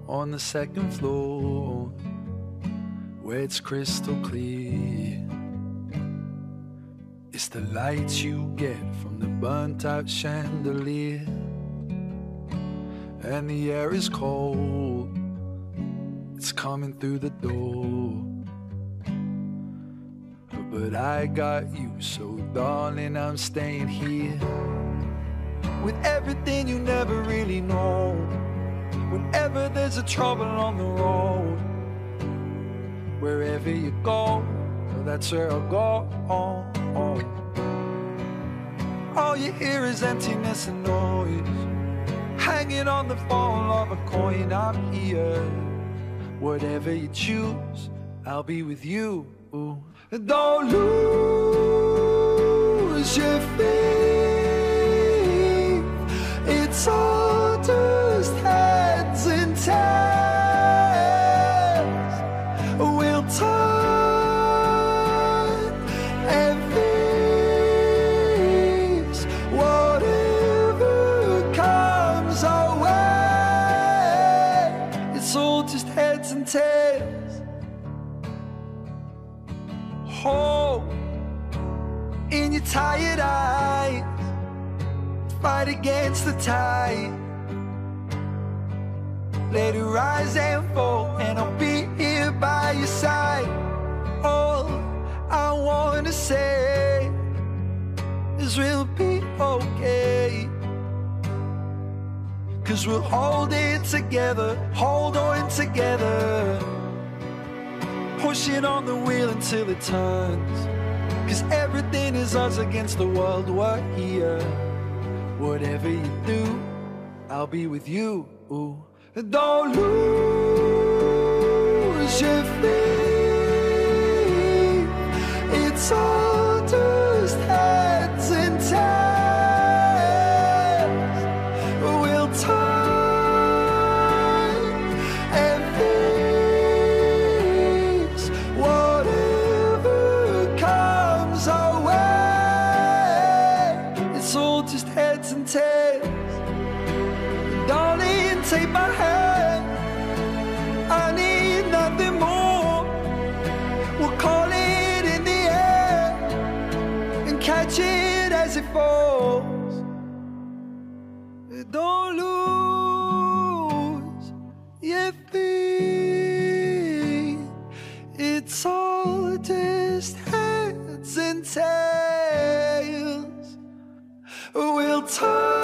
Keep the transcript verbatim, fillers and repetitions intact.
on the second floor, where it's crystal clear. It's the lights you get from the burnt out chandelier, and the air is cold, it's coming through the door. But I got you, so darling, I'm staying here. With everything you never really know, whenever there's a trouble on the road, wherever you go, that's where I'll go. Oh, oh. All you hear is emptiness and noise, hanging on the fall of a coin. I'm here. Whatever you choose, I'll be with you. Ooh. Don't lose your faith, it's all just heads and tails. We'll turn and face whatever comes our way. It's all just heads and tails. Hope in your tired eyes, fight against the tide. Let it rise and fall, and I'll be here by your side. All I wanna say is we'll be okay, 'cause we'll hold it together, hold on together, pushing on the wheel until it turns. 'Cause everything is us against the world. We're here. Whatever you do, I'll be with you. Ooh. Don't lose your faith, it's all just heads and tails. We'll turn and face whatever comes our way. It's all just heads and tails. Darling, take my hand, I need nothing more. We'll call it in the air and catch it as it falls. Don't lose your faith, it's all just heads and tails. We'll turn